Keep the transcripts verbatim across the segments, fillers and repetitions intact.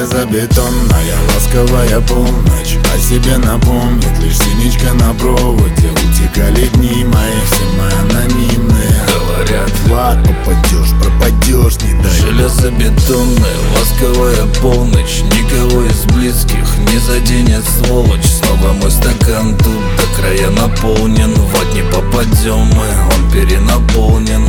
Железобетонная ласковая полночь о себе напомнит лишь синичка на проводе. Утекали дни мои, все мы анонимные. Говорят, в ад попадешь, пропадешь, не дай. Железобетонная ласковая полночь никого из близких не заденет, сволочь. Снова мой стакан тут до края наполнен. В ад не попадем мы, он перенаполнен.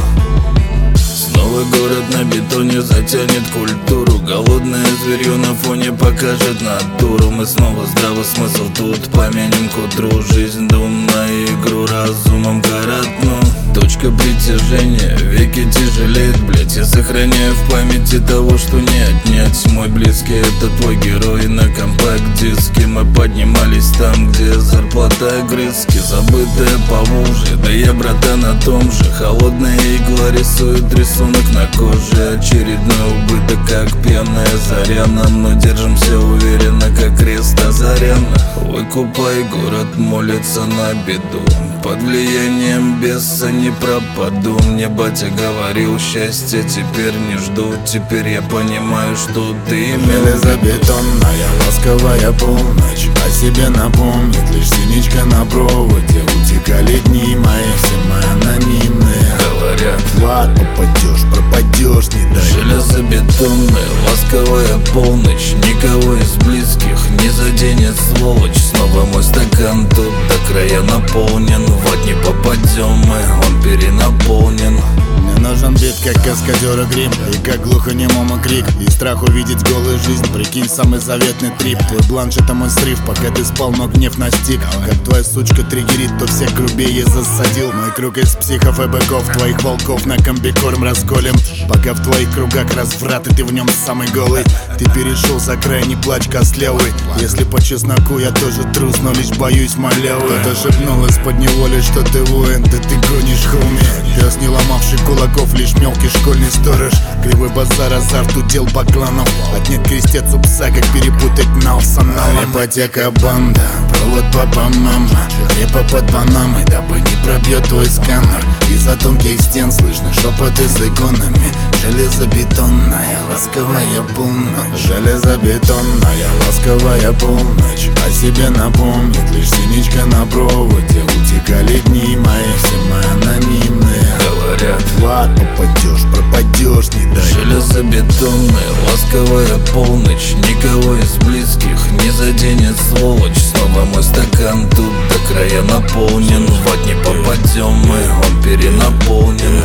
Снова город на бетоне затянет культуру. Голодное зверье на фоне покажет натуру. Мы снова здравый смысл тут помянем к утру. Жизнь дум на игру разумом коротну. Точка притяжения веки тяжелеет, блять. Я сохраняю в памяти того, что не отнять. Мой близкий — это твой герой на компакт-диске. Мы поднимались там, где зарплата огрызки. Забытая Поволжье, да я, братан, на том же. Холодная игла рисует рисунок на коже. Очередной убыток, как пьяная заряна. Но держимся уверенно, как крест Азаряна. Выкупай, город молится на беду. Под влиянием беса не пропаду. Мне батя говорил, счастья теперь не жду. Теперь я понимаю, что ты имел. Железобетонная ласковая полночь о себе напомнит лишь синичка на проводе. Утекали дни мои, все мы анонимные. Говорят, в ад попадешь, пропадешь, не дай. Железобетонная ласковая полночь никого из близких не заденет, сволочь. Снова мой стакан тут до края наполнен. В ад не попадем мы, он перенаполнен. Мне нужен бит, как каскадера грим, и как глухонемому крик, и страх увидеть голую жизнь. Прикинь, самый заветный трип. Твой бланш — это мой срыв, пока ты спал, но гнев настиг. Как твоя сучка триггерит, то всех грубее засадил. Мой круг из психов и быков, твоих волков на комбикорм расколем. Пока в твоих кругах разврат, и ты в нем самый голый. Ты перешел за край, не плачь, костлявый. Если по чесноку я тоже трус, но лишь боюсь малявы. Кто-то шепнул из-под неволи, что ты воин, да ты гонишь, хоуми. Пес, не ломавший кулаков, лишь мелкий школьный сторож. Кривой базар, азарт, удел бакланов. Отнять крестец у пса, как перепутать нал с аналом. Ипотека, банда, провод папа, мама. Репа под Панамой, дабы не пробьет твой сканер. Из-за тонких стен слышно шепоты с иконами. Железобетонная ласковая полночь. Железобетонная ласковая полночь о себе напомнит лишь синичка на проводе. Утекали дни мои, все мы анонимные. Говорят, в ад попадешь, пропадешь, не дай. Железобетонная ласковая полночь никого из близких не заденет, сволочь. Снова мой стакан тут до края наполнен. В ад не попадем мы, он перенаполнен.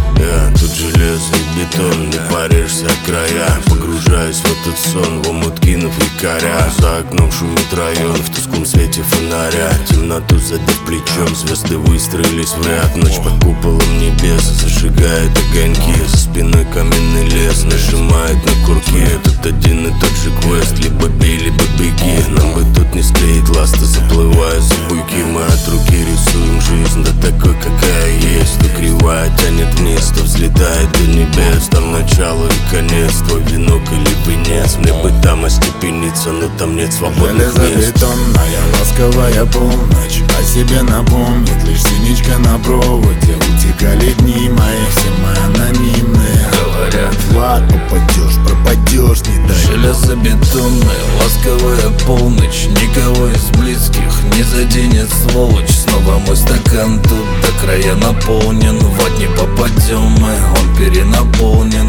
Я тут железо и бетон, не паришься о края. Погружаюсь в этот сон, в омут кинув якоря. За окном шумит район, в тусклом свете фонаря. Темноту задев плечом, звезды выстроились в ряд. Ночь под куполом небес зажигает огоньки. За спиной каменный лес нажимает на курки. Тут один и тот же квест, либо бей, либо беги. Нам бы тут не склеить ласты, заплывая за буйки. Мы от руки рисуем жизнь, да такой, какая есть. То кривая тянет вниз, то взлетает до небес. Там начало и конец, твой венок или венец. Мне бы там остепениться, но там нет свободных мест. Железобетонная ласковая полночь о себе напомнит лишь синичка на проводе. Утекали дни мои, все мы анонимные. Говорят, в ад попадешь, пропадешь, не дай. Железобетонная ласковая полночь никого из близких не заденет, сволочь. Снова мой стакан тут до края наполнен. В ад не попадем мы, он перенаполнен.